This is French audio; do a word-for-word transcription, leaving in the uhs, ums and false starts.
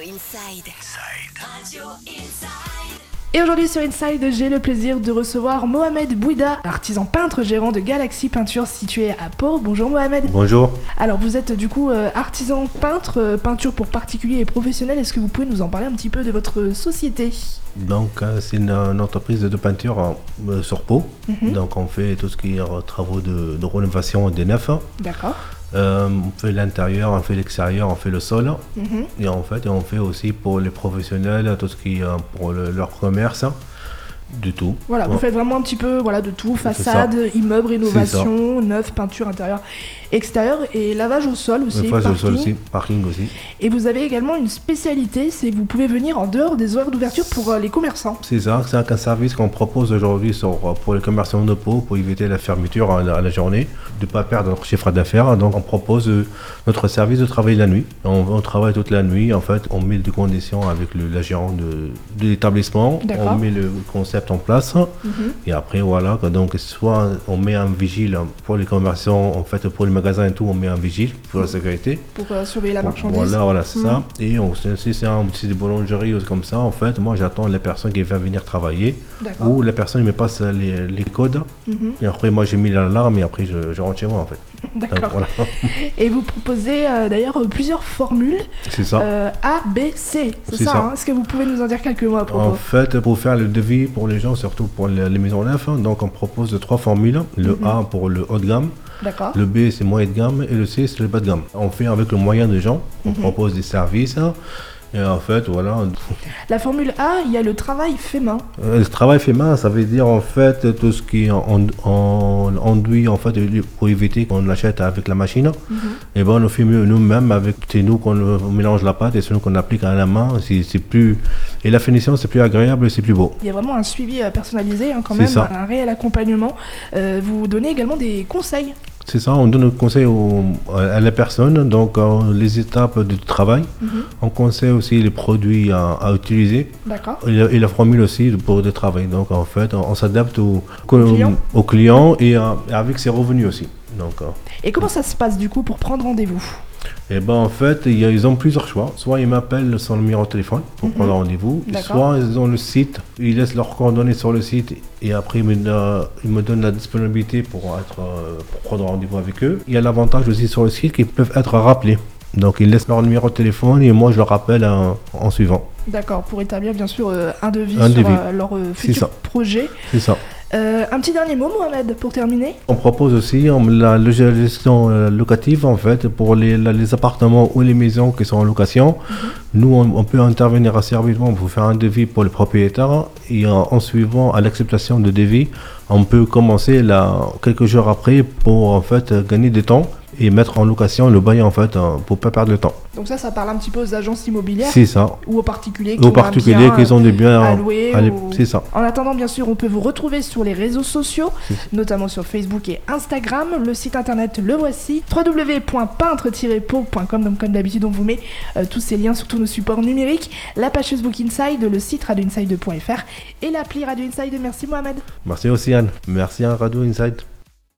Inside. Inside. Radio Inside. Et aujourd'hui sur Inside, j'ai le plaisir de recevoir Mohamed Bouida, artisan peintre gérant de Galaxy Peinture situé à Pau. Bonjour Mohamed. Bonjour. Alors vous êtes du coup euh, artisan peintre, euh, peinture pour particuliers et professionnels. Est-ce que vous pouvez nous en parler un petit peu de votre société ? Donc euh, c'est une, une entreprise de peinture euh, sur Pau. Mm-hmm. Donc on fait tout ce qui est euh, travaux de, de rénovation des neufs. D'accord. Euh, on fait l'intérieur, on fait l'extérieur, on fait le sol. Mm-hmm. Et en fait, on fait aussi pour les professionnels, tout ce qui est euh, pour le, leur commerce, du tout. Voilà, ouais. Vous faites vraiment un petit peu voilà, de tout, façade, immeuble, rénovation, neuf, peinture intérieure, extérieure et lavage au sol aussi. Lavage au sol aussi, parking aussi. Et vous avez également une spécialité, c'est que vous pouvez venir en dehors des horaires d'ouverture pour euh, les commerçants. C'est ça, c'est un service qu'on propose aujourd'hui sur, pour les commerçants de Pau pour éviter la fermeture à la, à la journée, de ne pas perdre notre chiffre d'affaires. Donc on propose euh, notre service de travail la nuit. On, on travaille toute la nuit, en fait, on met des conditions avec le, la gérante de, de l'établissement, on met le concept en place, mm-hmm. Et après voilà, donc soit on met un vigile pour les commerçants, en fait pour les magasins et tout, on met un vigile pour la sécurité. Pour euh, surveiller la marchandise. Voilà, voilà, c'est mm-hmm. ça. Et on, si c'est, un, si c'est des boulangeries ou comme ça, en fait, moi j'attends la personne qui va venir travailler. D'accord. Ou la personne me passe les, les codes, mm-hmm. Et après moi j'ai mis l'alarme et après je, je rentre chez moi en fait. D'accord. Donc, voilà. Et vous proposez euh, d'ailleurs plusieurs formules. C'est ça. Euh, A, B, C. C'est, c'est ça. ça. Hein. Est-ce que vous pouvez nous en dire quelques mots à propos ? En fait, pour faire le devis pour les gens, surtout pour les, les maisons neuves, hein, donc on propose trois formules. Le mm-hmm. A pour le haut de gamme. D'accord. Le B c'est moyen de gamme et le C c'est le bas de gamme. On fait avec le moyen des gens. On mm-hmm. propose des services. Et en fait, voilà. La formule A, il y a le travail fait main. Euh, le travail fait main, ça veut dire en fait tout ce qui est en, en, enduit, en fait, pour éviter qu'on l'achète avec la machine. Mm-hmm. Et ben on le fait mieux nous-mêmes avec, c'est nous qu'on on mélange la pâte et c'est nous qu'on applique à la main. C'est, c'est plus, et la finition, c'est plus agréable et c'est plus beau. Il y a vraiment un suivi personnalisé, hein, quand même, ça. Un réel accompagnement. Euh, vous donnez également des conseils. C'est ça, on donne conseil au, à la personne, donc euh, les étapes du travail. Mm-hmm. On conseille aussi les produits à, à utiliser. D'accord. Et la, et la formule aussi pour le travail. Donc en fait, on, on s'adapte au, au, client. au client et euh, avec ses revenus aussi. Donc, euh, et comment ça se passe du coup pour prendre rendez-vous ? Eh ben en fait, y a, ils ont plusieurs choix. Soit ils m'appellent son numéro de téléphone pour mm-hmm. prendre rendez-vous. Soit ils ont le site, ils laissent leurs coordonnées sur le site et après ils me, euh, ils me donnent la disponibilité pour, être, euh, pour prendre rendez-vous avec eux. Il y a l'avantage aussi sur le site qu'ils peuvent être rappelés. Donc ils laissent leur numéro de téléphone et moi je le rappelle en, en suivant. D'accord, pour établir bien sûr euh, un devis un sur devis. Euh, leur euh, futur projet. C'est ça. Euh, un petit dernier mot, Mohamed, pour terminer. On propose aussi la, la gestion locative en fait pour les, les appartements ou les maisons qui sont en location. Mm-hmm. Nous, on, on peut intervenir assez rapidement pour faire un devis pour les propriétaires et en, en suivant à l'acceptation de devis, on peut commencer là, quelques jours après pour en fait gagner du temps et mettre en location le bail en fait pour pas perdre le temps. Donc ça, ça parle un petit peu aux agences immobilières. C'est ça. Ou aux particuliers qui aux ont particuliers un bien qui ont des biens à louer. À ou... C'est ça. En attendant, bien sûr, on peut vous retrouver sur les réseaux sociaux, notamment sur Facebook et Instagram. Le site internet, le voici, w w w point peintre tiret pau point com. Donc comme d'habitude, on vous met euh, tous ces liens sur tous nos supports numériques. La page Facebook Inside, le site radio inside point f r et l'appli Radio Inside. Merci Mohamed. Merci aussi Anne. Merci à Radio Inside.